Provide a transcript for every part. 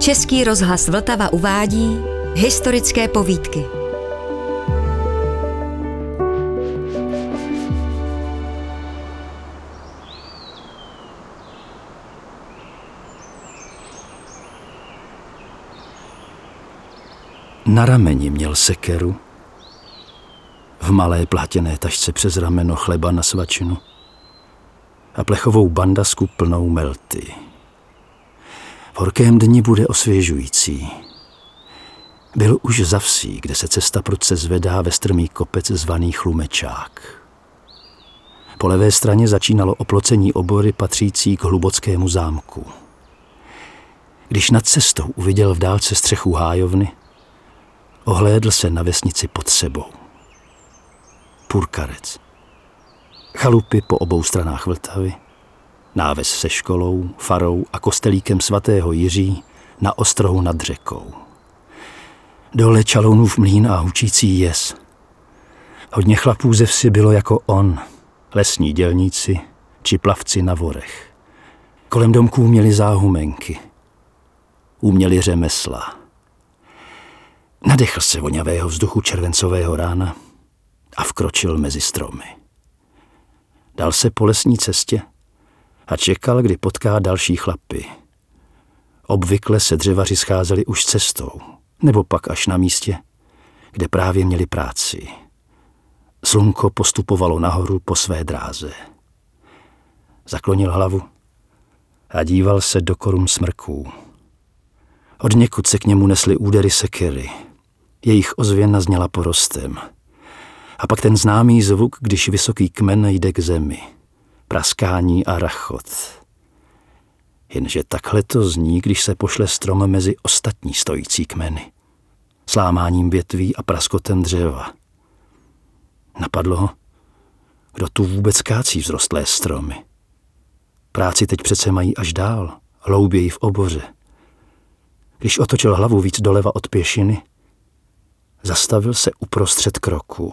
Český rozhlas Vltava uvádí historické povídky. Na rameni měl sekeru, v malé plátěné tašce přes rameno chleba na svačinu a plechovou bandasku plnou melty. V horkém dni bude osvěžující. Byl už za vsí, kde se cesta prudce zvedá ve strmý kopec zvaný Chlumečák. Po levé straně začínalo oplocení obory patřící k Hlubockému zámku. Když nad cestou uviděl v dálce střechu hájovny, ohlédl se na vesnici pod sebou. Purkarec. Chalupy po obou stranách Vltavy, náves se školou, farou a kostelíkem svatého Jiří na ostrohu nad řekou. Dole Čalounův mlýn a hučící jez. Hodně chlapů ze vsi bylo jako on, lesní dělníci či plavci na vorech. Kolem domků měli záhumenky. Uměli řemesla. Nadechl se vonavého vzduchu červencového rána a vkročil mezi stromy. Dal se po lesní cestě a čekal, kdy potká další chlapy. Obvykle se dřevaři scházeli už cestou, nebo pak až na místě, kde právě měli práci. Slunko postupovalo nahoru po své dráze. Zaklonil hlavu a díval se do korun smrků. Odněkud se k němu nesly údery sekery. Jejich ozvěna zněla porostem. A pak ten známý zvuk, když vysoký kmen jde k zemi. Praskání a rachot. Jenže takhle to zní, když se pošle strom mezi ostatní stojící kmeny. Slámáním větví a praskotem dřeva. Napadlo ho, kdo tu vůbec kácí vzrostlé stromy. Práci teď přece mají až dál, hlouběji v oboře. Když otočil hlavu víc doleva od pěšiny, zastavil se uprostřed kroku.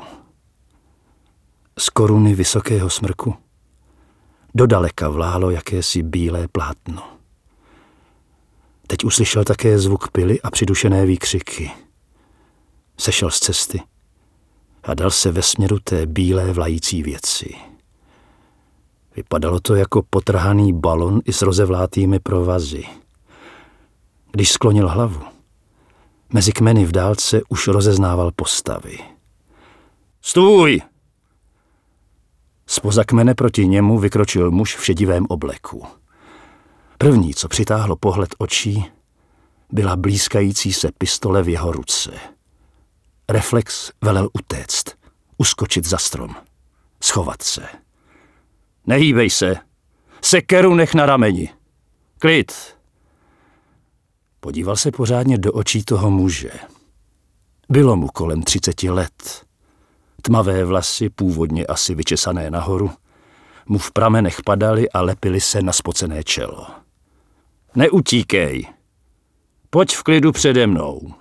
Z koruny vysokého smrku dodaleka vlálo jakési bílé plátno. Teď uslyšel také zvuk pily a přidušené výkřiky. Sešel z cesty a dal se ve směru té bílé vlající věci. Vypadalo to jako potrhaný balon i s rozevlátými provazy. Když sklonil hlavu, mezi kmeny v dálce už rozeznával postavy. Stůj! Zpoza kmene proti němu vykročil muž v šedivém obleku. První, co přitáhlo pohled očí, byla blýskající se pistole v jeho ruce. Reflex velel utéct, uskočit za strom, schovat se. Nehýbej se, sekeru nech na rameni. Klid! Podíval se pořádně do očí toho muže. Bylo mu kolem 30 let. Tmavé vlasy, původně asi vyčesané nahoru, mu v pramenech padaly a lepily se na spocené čelo. Neutíkej. Pojď v klidu přede mnou.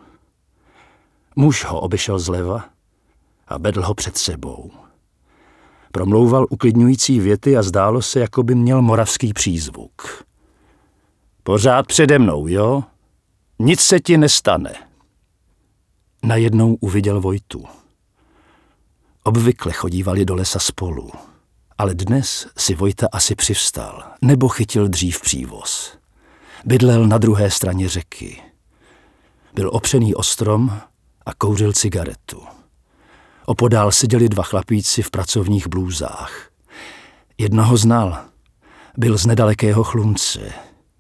Muž ho obešel zleva a vedl ho před sebou. Promlouval uklidňující věty a zdálo se, jako by měl moravský přízvuk. Pořád přede mnou, jo? Nic se ti nestane. Najednou uviděl Vojtu. Obvykle chodívali do lesa spolu, ale dnes si Vojta asi přivstal, nebo chytil dřív přívoz. Bydlel na druhé straně řeky. Byl opřený o strom a kouřil cigaretu. Opodál seděli dva chlapíci v pracovních blůzách. Jednoho znal, byl z nedalekého Chlumce.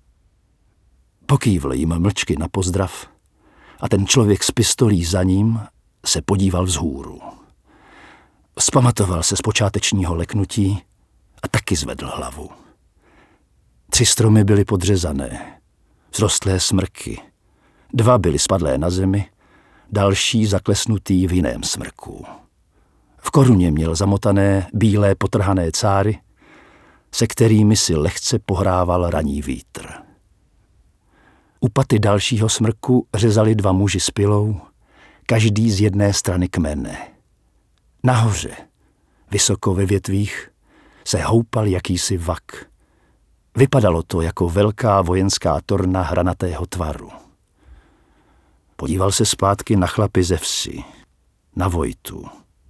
Pokývl jim mlčky na pozdrav a ten člověk s pistolí za ním se podíval vzhůru. Vzpamatoval se z počátečního leknutí a taky zvedl hlavu. 3 stromy byly podřezané, vzrostlé smrky. 2 byly spadlé na zemi, další zaklesnutý v jiném smrku. V koruně měl zamotané bílé potrhané cáry, se kterými si lehce pohrával raní vítr. U paty dalšího smrku řezali 2 muži s pilou, každý z jedné strany kmene. Nahoře, vysoko ve větvích, se houpal jakýsi vak. Vypadalo to jako velká vojenská torna hranatého tvaru. Podíval se zpátky na chlapy ze vsi, na Vojtu.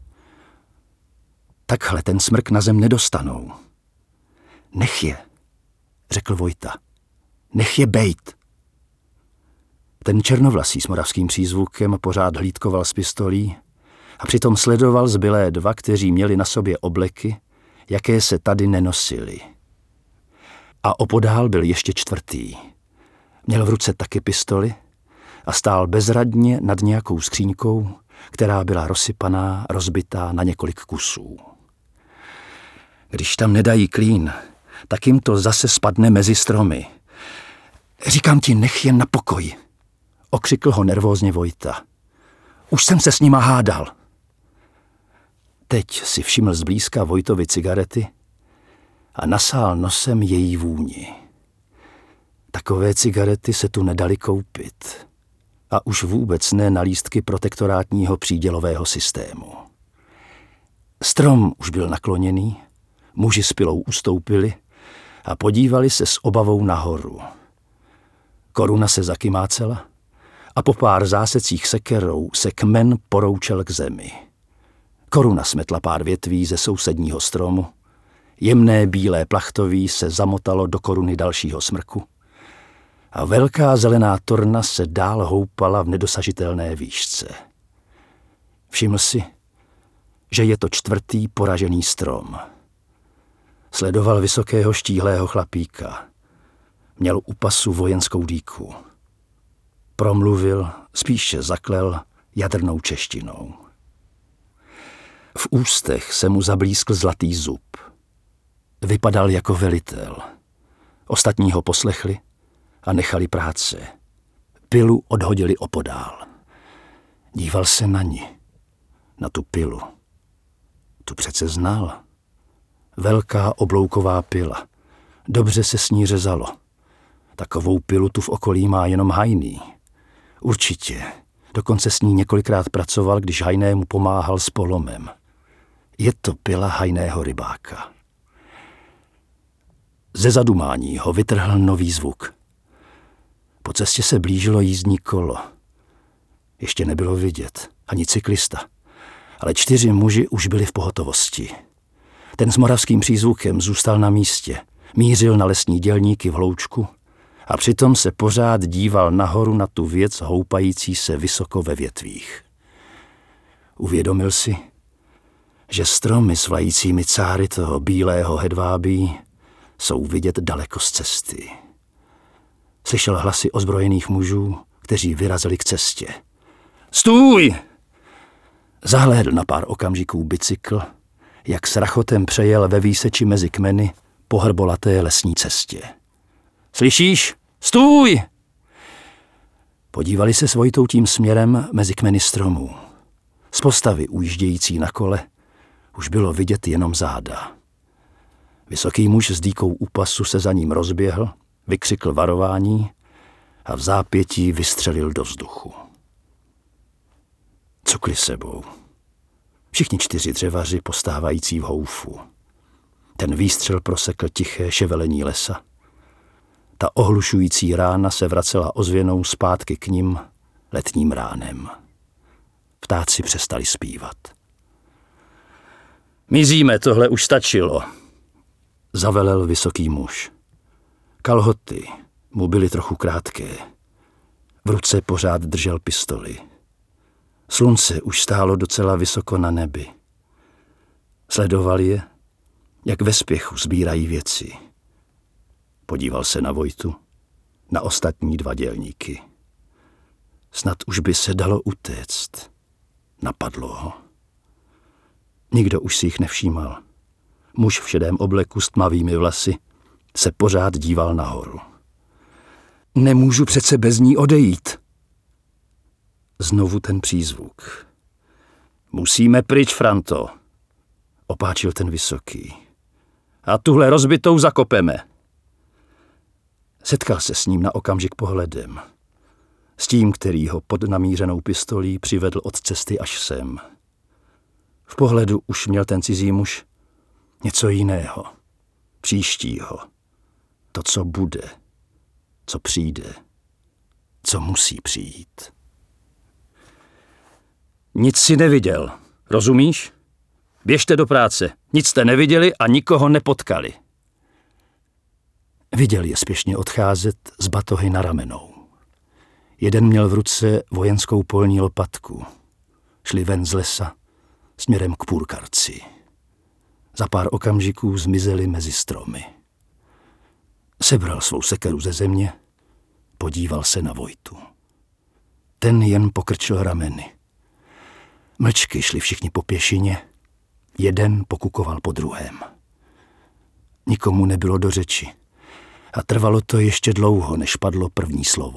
Takhle ten smrk na zem nedostanou. Nech je, řekl Vojta. Nech je bejt. Ten černovlasý s moravským přízvukem pořád hlídkoval z pistolí a přitom sledoval zbylé dva, kteří měli na sobě obleky, jaké se tady nenosily. A opodál byl ještě čtvrtý. Měl v ruce taky pistoli a stál bezradně nad nějakou skříňkou, která byla rozsypaná, rozbitá na několik kusů. Když tam nedají klín, tak jim to zase spadne mezi stromy. Říkám ti, nech je na pokoji, okřikl ho nervózně Vojta. Už jsem se s nima hádal. Teď si všiml zblízka Vojtovy cigarety a nasál nosem její vůni. Takové cigarety se tu nedali koupit. A už vůbec ne na lístky protektorátního přídělového systému. Strom už byl nakloněný, muži s pilou ustoupili a podívali se s obavou nahoru. Koruna se zakymácela a po pár zásecích sekerou se kmen poroučel k zemi. Koruna smetla pár větví ze sousedního stromu, jemné bílé plachtoví se zamotalo do koruny dalšího smrku a velká zelená torna se dál houpala v nedosažitelné výšce. Všiml si, že je to čtvrtý poražený strom. Sledoval vysokého štíhlého chlapíka. Měl u pasu vojenskou dýku. Promluvil, spíše zaklel jadrnou češtinou. V ústech se mu zablískl zlatý zub. Vypadal jako velitel. Ostatní ho poslechli a nechali práce. Pilu odhodili opodál. Díval se na ní, na tu pilu. Tu přece znal. Velká oblouková pila. Dobře se s ní řezalo. Takovou pilu tu v okolí má jenom Hajný. Určitě. Dokonce s ní několikrát pracoval, když Hajné mu pomáhal s polomem. Je to pila Hajného rybáka. Ze zadumání ho vytrhl nový zvuk. Po cestě se blížilo jízdní kolo. Ještě nebylo vidět, ani cyklista. Ale 4 muži už byli v pohotovosti. Ten s moravským přízvukem zůstal na místě, mířil na lesní dělníky v hloučku a přitom se pořád díval nahoru na tu věc houpající se vysoko ve větvích. Uvědomil si, že stromy s vlajícími cáry toho bílého hedvábí jsou vidět daleko z cesty. Slyšel hlasy ozbrojených mužů, kteří vyrazili k cestě. Stůj! Zahlédl na pár okamžiků bicykl, jak s rachotem přejel ve výseči mezi kmeny po hrbolaté lesní cestě. Slyšíš? Stůj! Podívali se s Vojtou tím směrem mezi kmeny stromů. Z postavy ujíždějící na kole už bylo vidět jenom záda. Vysoký muž s dýkou u pasu se za ním rozběhl, vykřikl varování a v zápětí vystřelil do vzduchu. Cukli sebou. Všichni 4 dřevaři postávající v houfu. Ten výstřel prosekl tiché ševelení lesa. Ta ohlušující rána se vracela ozvěnou zpátky k nim letním ránem. Ptáci přestali zpívat. Mizíme, tohle už stačilo, zavelel vysoký muž. Kalhoty mu byly trochu krátké. V ruce pořád držel pistoli. Slunce už stálo docela vysoko na nebi. Sledoval je, jak ve spěchu sbírají věci. Podíval se na Vojtu, na ostatní 2 dělníky. Snad už by se dalo utéct. Napadlo ho. Nikdo už si jich nevšímal. Muž v šedém obleku s tmavými vlasy se pořád díval nahoru. Nemůžu přece bez ní odejít. Znovu ten přízvuk. Musíme pryč, Franto, opáčil ten vysoký. A tuhle rozbitou zakopeme. Setkal se s ním na okamžik pohledem. S tím, který ho pod namířenou pistolí přivedl od cesty až sem. V pohledu už měl ten cizí muž něco jiného, příštího. To, co bude, co přijde, co musí přijít. Nic si neviděl, rozumíš? Běžte do práce, nic jste neviděli a nikoho nepotkali. Viděl je spěšně odcházet z batohy na ramenou. Jeden měl v ruce vojenskou polní lopatku. Šli ven z lesa směrem k Purkarci. Za pár okamžiků zmizeli mezi stromy. Sebral svou sekeru ze země, podíval se na Vojtu. Ten jen pokrčil rameny. Mlčky šli všichni po pěšině, jeden pokukoval po druhém. Nikomu nebylo do řeči a trvalo to ještě dlouho, než padlo první slovo.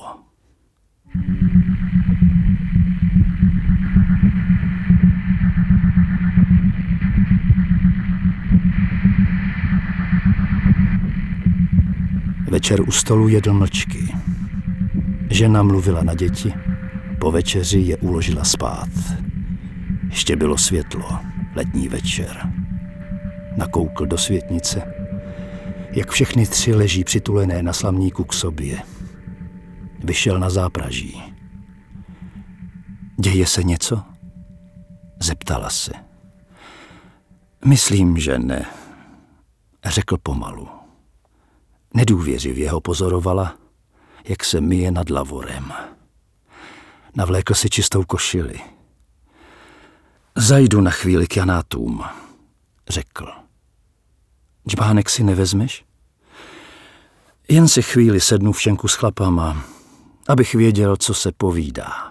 Večer u stolu jedl mlčky. Žena mluvila na děti, po večeři je uložila spát. Ještě bylo světlo, letní večer. Nakoukl do světnice, jak všechny tři leží přitulené na slamníku k sobě. Vyšel na zápraží. Děje se něco? Zeptala se. Myslím, že ne, řekl pomalu. Nedůvěřivě ho pozorovala, jak se myje nad lavorem. Navlékl si čistou košili. Zajdu na chvíli k Janátům, řekl. Džbánek si nevezmeš? Jen si chvíli sednu v šenku s chlapama, abych věděl, co se povídá.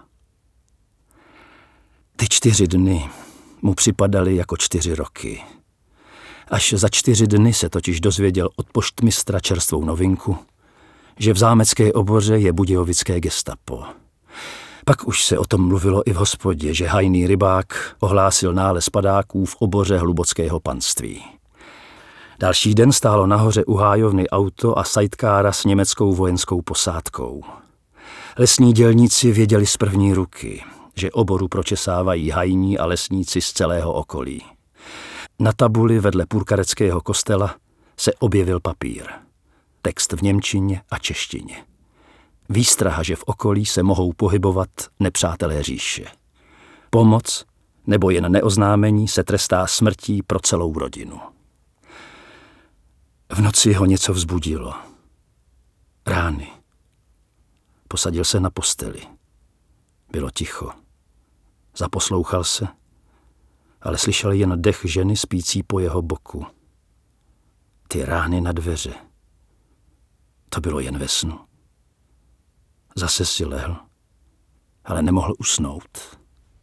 Ty 4 dny mu připadaly jako 4 roky. Až za 4 dny se totiž dozvěděl od poštmistra čerstvou novinku, že v zámecké oboře je budějovické gestapo. Pak už se o tom mluvilo i v hospodě, že hajný rybák ohlásil nález padáků v oboře hlubockého panství. Další den stálo nahoře u hájovny auto a sidekára s německou vojenskou posádkou. Lesní dělníci věděli z první ruky, že oboru pročesávají hajní a lesníci z celého okolí. Na tabuli vedle purkareckého kostela se objevil papír. Text v němčině a češtině. Výstraha, že v okolí se mohou pohybovat nepřátelé říše. Pomoc nebo jen neoznámení se trestá smrtí pro celou rodinu. V noci ho něco vzbudilo. Rány. Posadil se na posteli. Bylo ticho. Zaposlouchal se, ale slyšel jen dech ženy spící po jeho boku. Ty rány na dveře. To bylo jen ve snu. Zase si lehl, ale nemohl usnout.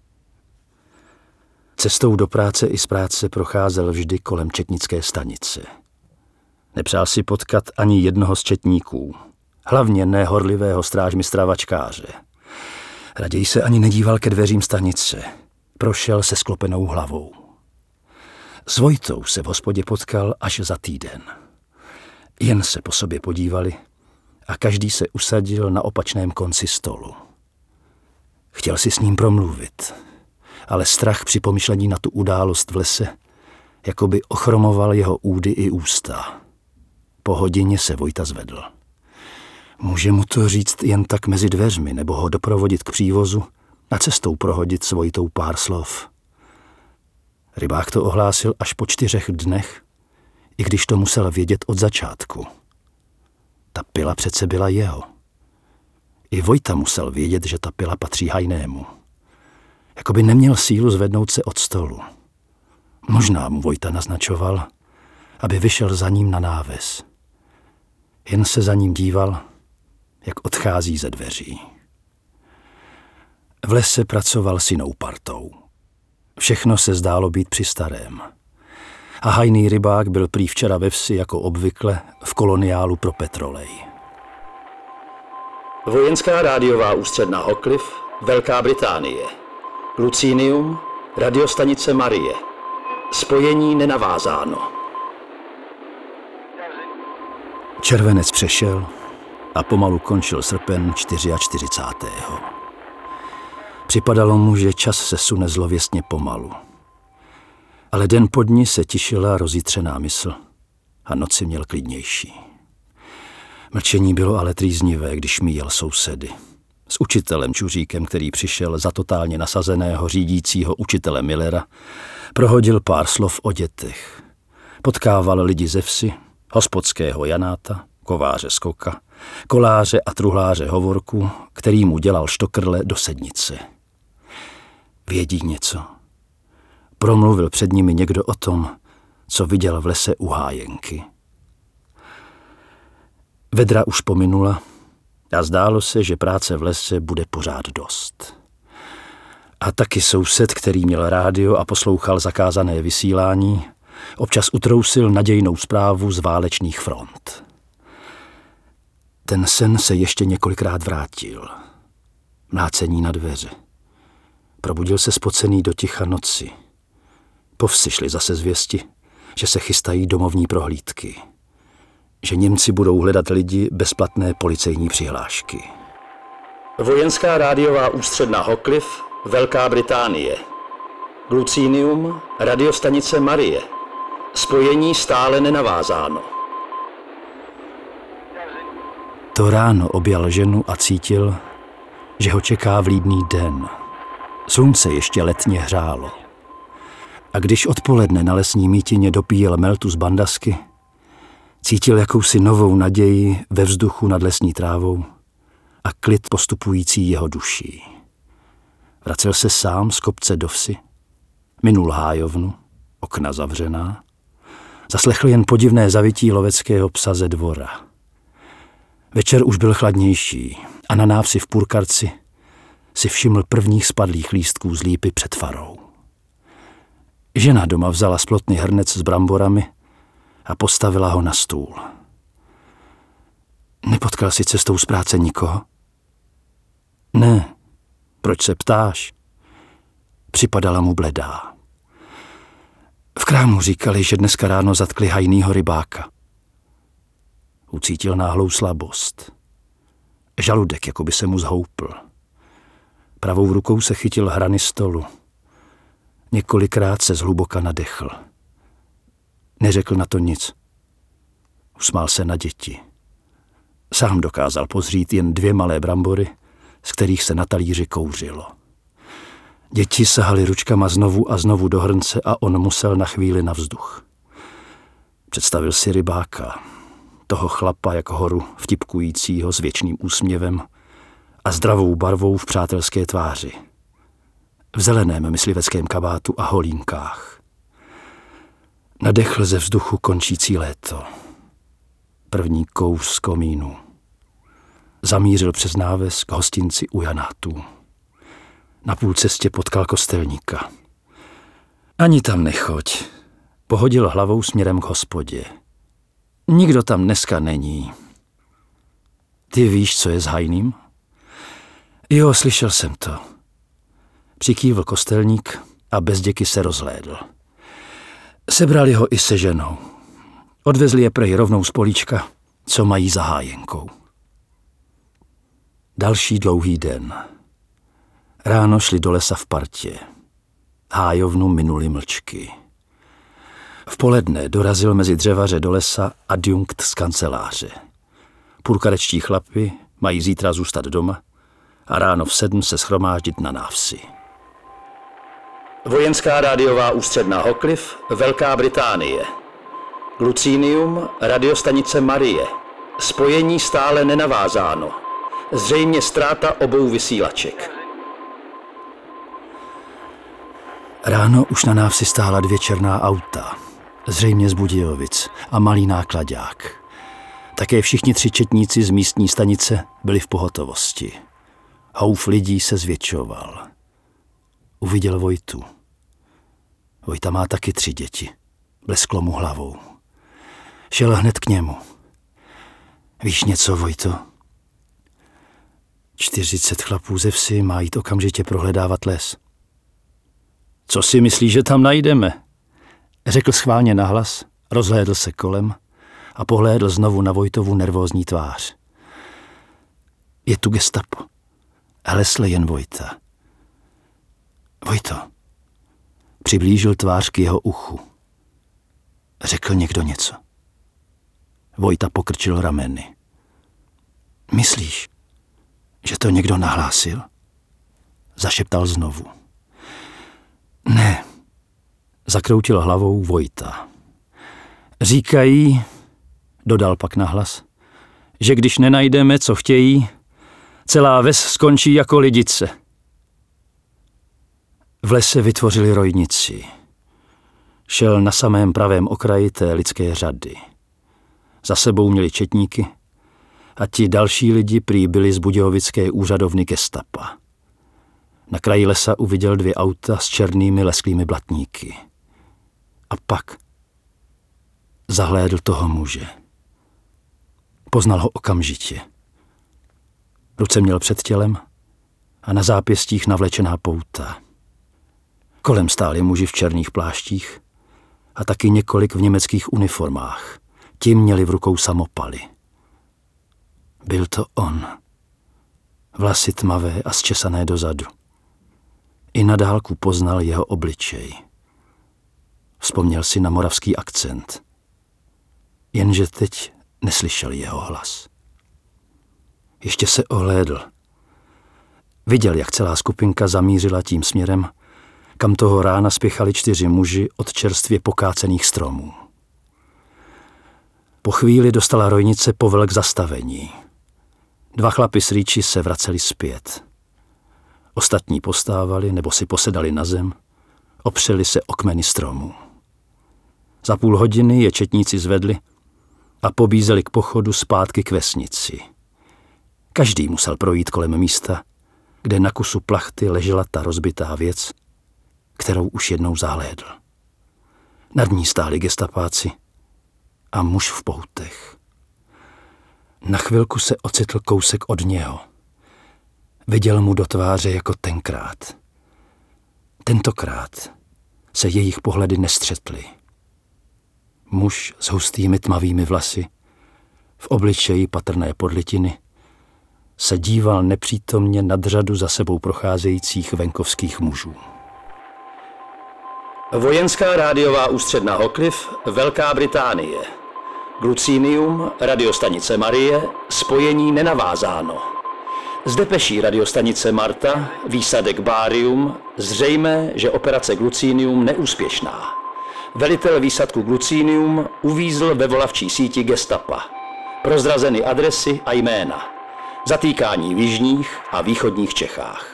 Cestou do práce i z práce procházel vždy kolem četnické stanice. Nepřál si potkat ani jednoho z četníků, hlavně ne horlivého strážmistra Vačkáře. Raději se ani nedíval ke dveřím stanice. Prošel se sklopenou hlavou. S Vojtou se v hospodě potkal až za týden. Jen se po sobě podívali a každý se usadil na opačném konci stolu. Chtěl si s ním promluvit, ale strach při pomyšlení na tu událost v lese jakoby ochromoval jeho údy i ústa. Po hodině se Vojta zvedl. Může mu to říct jen tak mezi dveřmi, nebo ho doprovodit k přívozu a cestou prohodit s Vojtou pár slov. Rybák to ohlásil až po 4 dnech, i když to musel vědět od začátku. Ta pila přece byla jeho. I Vojta musel vědět, že ta pila patří hajnému. Jakoby neměl sílu zvednout se od stolu. Možná mu Vojta naznačoval, aby vyšel za ním na náves. Jen se za ním díval, jak odchází ze dveří. V lese pracoval s jinou partou. Všechno se zdálo být při starém. A hajný rybák byl prý včera ve vsi jako obvykle v koloniálu pro petrolej. Vojenská rádiová ústředna Hockliffe, Velká Británie. Lucinium, radiostanice Marie. Spojení nenavázáno. Červenec přešel a pomalu končil srpen 44. Připadalo mu, že čas se sune zlověstně pomalu. Ale den po dni se tišila rozjitřená mysl a noci měl klidnější. Mlčení bylo ale trýznivé, když míjel sousedy. s učitelem Čuříkem, který přišel za totálně nasazeného řídícího učitele Millera, prohodil pár slov o dětech. Potkával lidi ze vsi, hospodského Janáta, kováře Skoka, koláře a truhláře Hovorku, který mu dělal štokrle do sednice. Vědí něco. Promluvil před nimi někdo o tom, co viděl v lese u Hájenky. Vedra už pominula a zdálo se, že práce v lese bude pořád dost. A taky soused, který měl rádio a poslouchal zakázané vysílání, občas utrousil nadějnou zprávu z válečných front. Ten sen se ještě několikrát vrátil. Mlácení na dveře. Probudil se spocený do ticha noci. Po vsi šly zase zvěsti, že se chystají domovní prohlídky. Že Němci budou hledat lidi bezplatné policejní přihlášky. Vojenská rádiová ústředna Hoccliffe, Velká Británie. Glucinium, radiostanice Marie. Spojení stále nenavázáno. To ráno objal ženu a cítil, že ho čeká vlídný den. Slunce ještě letně hřálo. A když odpoledne na lesní mítině dopíjel meltu z bandasky, cítil jakousi novou naději ve vzduchu nad lesní trávou a klid postupující jeho duší. Vracel se sám z kopce do vsi, minul hájovnu, okna zavřená, zaslechl jen podivné zavití loveckého psa ze dvora. Večer už byl chladnější a na návsi v Purkarci si všiml prvních spadlých lístků z lípy před farou. Žena doma vzala z plotny hrnec s bramborami a postavila ho na stůl. Nepotkal si cestou z práce nikoho? Ne. Proč se ptáš? Připadala mu bledá. V krámu říkali, že dneska ráno zatkli hajnýho rybáka. Ucítil náhlou slabost. Žaludek jako by se mu zhoupl. Pravou rukou se chytil hrany stolu. Několikrát se zhluboka nadechl. Neřekl na to nic. Usmál se na děti. Sám dokázal pozřít jen 2 malé brambory, z kterých se na talíři kouřilo. Děti sahaly ručkama znovu a znovu do hrnce a on musel na chvíli na vzduch. Představil si rybáka, toho chlapa jak horu vtipkujícího s věčným úsměvem a zdravou barvou v přátelské tváři. V zeleném mysliveckém kabátu a holínkách. Nadechl ze vzduchu končící léto. První kouř z komínu. Zamířil přes náves k hostinci u Janátů. Na půl cestě potkal kostelníka. Ani tam nechoď. Pohodil hlavou směrem k hospodě. Nikdo tam dneska není. Ty víš, co je s hajným? Jo, slyšel jsem to. Přikývl kostelník a bez děky se rozhlédl. Sebrali ho i se ženou. Odvezli je prej rovnou z políčka, co mají za Hájenkou. Další dlouhý den. Ráno šli do lesa v partě. Hájovnu minuli mlčky. V poledne dorazil mezi dřevaře do lesa adjunkt z kanceláře. Purkarečtí chlapi mají zítra zůstat doma a ráno v 7 se shromáždit na návsi. Vojenská rádiová ústředna Hoccliffe, Velká Británie. Glucinium, radiostanice Marie. Spojení stále nenavázáno. Zřejmě ztráta obou vysílaček. Ráno už na návsi stála 2 černá auta, zřejmě z Budějovic, a malý náklaďák. Také všichni 3 četníci z místní stanice byli v pohotovosti. Houf lidí se zvětšoval. Uviděl Vojtu. Vojta má taky 3 děti. Blesklo mu hlavou. Šel hned k němu. Víš něco, Vojto? 40 chlapů ze vsi má jít okamžitě prohledávat les. Co si myslíš, že tam najdeme? Řekl schválně nahlas, rozhlédl se kolem a pohlédl znovu na Vojtovu nervózní tvář. Je tu gestapo. Hlesle jen Vojta. Vojto. Přiblížil tvář k jeho uchu. Řekl někdo něco. Vojta pokrčil rameny. Myslíš? Že to někdo nahlásil? Zašeptal znovu. Ne, zakroutil hlavou Vojta. Říkají, dodal pak nahlas, že když nenajdeme, co chtějí, celá ves skončí jako lidice. V lese vytvořili rojnici. Šel na samém pravém okraji té lidské řady. Za sebou měli četníky a ti další lidi prý byli z budějovické úřadovny gestapa. Na kraji lesa uviděl 2 auta s černými lesklými blatníky. A pak zahlédl toho muže. Poznal ho okamžitě. Ruce měl před tělem a na zápěstích navlečená pouta. Kolem stáli muži v černých pláštích a taky několik v německých uniformách. Ti měli v rukou samopaly. Byl to on. Vlasy tmavé a zčesané dozadu. I na dálku poznal jeho obličej. Vzpomněl si na moravský akcent. Jenže teď neslyšel jeho hlas. Ještě se ohlédl. Viděl, jak celá skupinka zamířila tím směrem, kam toho rána spěchali 4 muži od čerstvě pokácených stromů. Po chvíli dostala rojnice povel k zastavení. 2 chlapi s rýči se vraceli zpět. Ostatní postávali nebo si posedali na zem, opřeli se o kmeny stromů. Za půl hodiny je četníci zvedli a pobízeli k pochodu zpátky k vesnici. Každý musel projít kolem místa, kde na kusu plachty ležela ta rozbitá věc, kterou už jednou zahlédl. Nad ní stáli gestapáci a muž v poutech. Na chvilku se ocitl kousek od něho. Viděl mu do tváře jako tenkrát. Tentokrát se jejich pohledy nestřetly. Muž s hustými tmavými vlasy, v obličeji patrné podlitiny, se díval nepřítomně nad řadu za sebou procházejících venkovských mužů. Vojenská rádiová ústředna Hockliffe, Velká Británie. Glucinium, radiostanice Marie, spojení nenavázáno. Z depeší radiostanice Marta, výsadek Bárium, zřejmé, že operace Glucinium neúspěšná. Velitel výsadku Glucinium uvízl ve volavčí síti gestapa. Prozrazeny adresy a jména. Zatýkání v jižních a východních Čechách.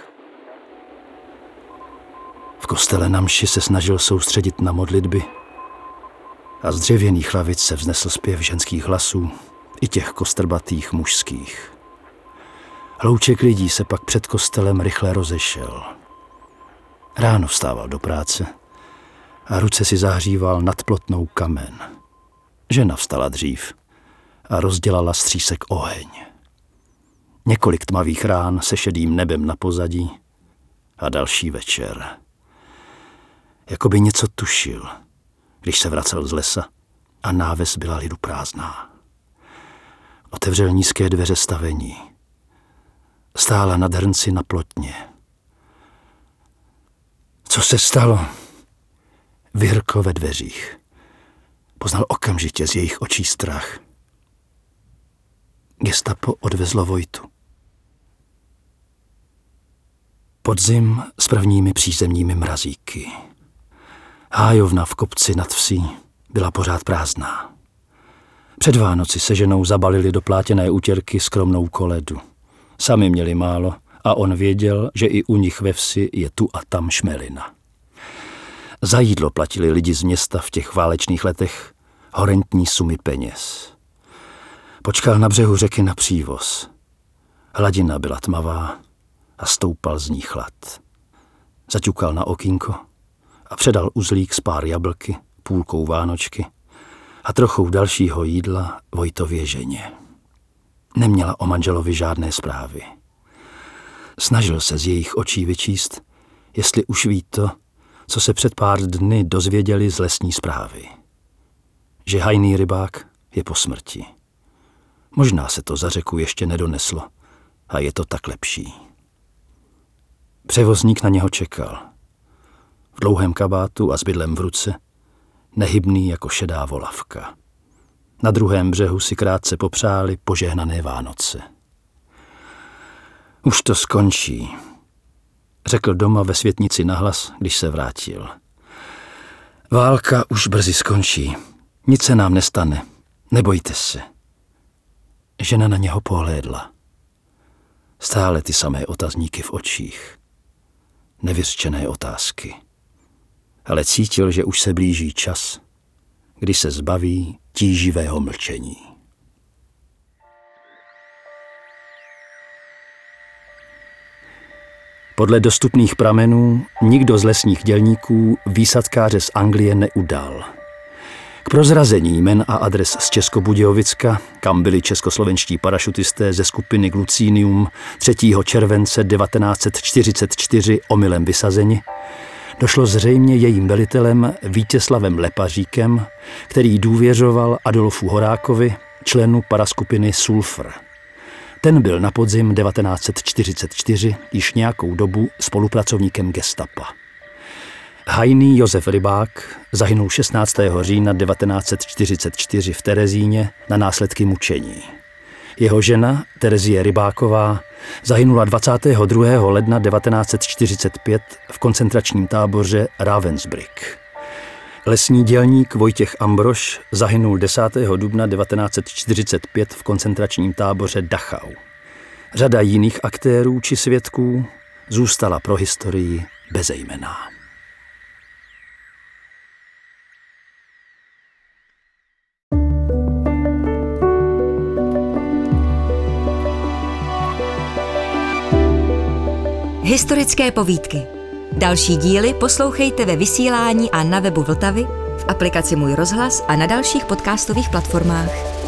V kostele na mši se snažil soustředit na modlitby a z dřevěných lavic se vznesl zpěv ženských hlasů i těch kostrbatých mužských. Hlouček lidí se pak před kostelem rychle rozešel. Ráno vstával do práce a ruce si zahříval nad plotnou kamen. Žena vstala dřív a rozdělala z třísek oheň. Několik tmavých rán se šedým nebem na pozadí a další večer. Jakoby něco tušil, když se vracel z lesa a náves byla lidu prázdná. Otevřel nízké dveře stavení. Stála nad hrnci na plotně. Co se stalo? Vyhrkl ve dveřích. Poznal okamžitě z jejich očí strach. Gestapo odvezlo Vojtu. Podzim s prvními přízemními mrazíky. Hájovna v kopci nad vsí byla pořád prázdná. Před Vánoci se ženou zabalili do plátěné utěrky skromnou koledu. Sami měli málo a on věděl, že i u nich ve vsi je tu a tam šmelina. Za jídlo platili lidi z města v těch válečných letech horentní sumy peněz. Počkal na břehu řeky na přívoz. Hladina byla tmavá a stoupal z ní chlad. Zaťukal na okýnko a předal uzlík s pár jablky, půlkou vánočky a trochou dalšího jídla Vojtově ženě. Neměla o manželovi žádné zprávy. Snažil se z jejich očí vyčíst, jestli už ví to, co se před pár dny dozvěděli z lesní zprávy. Že hajný rybák je po smrti. Možná se to za řeku ještě nedoneslo a je to tak lepší. Převozník na něho čekal. V dlouhém kabátu a s bydlem v ruce, nehybný jako šedá volavka. Na druhém břehu si krátce popřáli požehnané Vánoce. Už to skončí, řekl doma ve světnici nahlas, když se vrátil. Válka už brzy skončí. Nic se nám nestane. Nebojte se. Žena na něho pohlédla. Stále ty samé otazníky v očích. Nevyřčené otázky. Ale cítil, že už se blíží čas, kdy se zbaví tíživého mlčení. Podle dostupných pramenů nikdo z lesních dělníků výsadkáře z Anglie neudal. K prozrazení jmen a adres z Českobudějovicka, kam byli českoslovenští parašutisté ze skupiny Glucinium 3. července 1944 omylem vysazeni, došlo zřejmě jejím velitelem Vítězslavem Lepaříkem, který důvěřoval Adolfu Horákovi, členu paraskupiny Sulfur. Ten byl na podzim 1944 již nějakou dobu spolupracovníkem gestapa. Hajný Josef Rybák zahynul 16. října 1944 v Terezíně na následky mučení. Jeho žena, Terezie Rybáková, zahynula 22. ledna 1945 v koncentračním táboře Ravensbrück. Lesní dělník Vojtěch Ambrož zahynul 10. dubna 1945 v koncentračním táboře Dachau. Řada jiných aktérů či svědků zůstala pro historii bezejmenná. Historické povídky. Další díly poslouchejte ve vysílání a na webu Vltavy, v aplikaci Můj rozhlas a na dalších podcastových platformách.